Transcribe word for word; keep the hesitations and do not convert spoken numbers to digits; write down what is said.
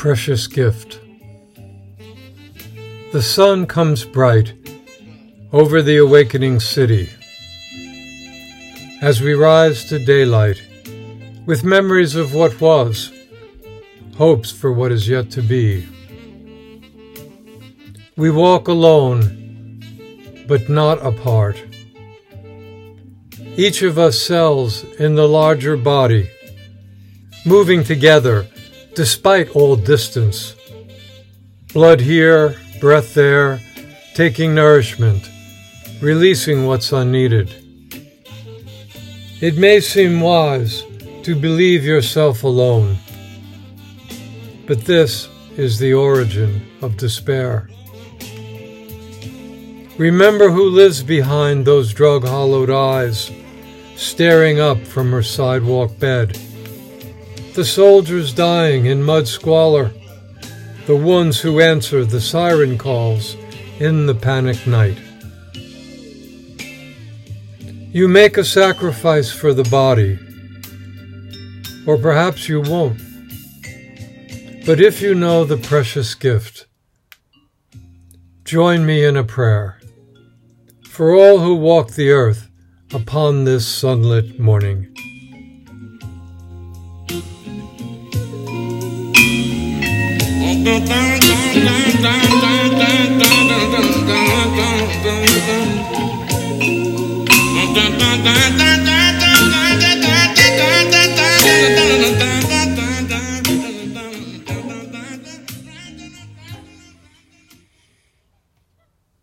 precious gift. The sun comes bright over the awakening city. As we rise to daylight, with memories of what was, hopes for what is yet to be. We walk alone, but not apart. Each of us cells in the larger body, moving together despite all distance. Blood here, breath there, taking nourishment, releasing what's unneeded. It may seem wise to believe yourself alone, but this is the origin of despair. Remember who lives behind those drug-hollowed eyes, staring up from her sidewalk bed. The soldiers dying in mud squalor, the ones who answer the siren calls in the panic night. You make a sacrifice for the body, or perhaps you won't. But if you know the precious gift, join me in a prayer for all who walk the earth upon this sunlit morning. Dun, dun, dun, dun.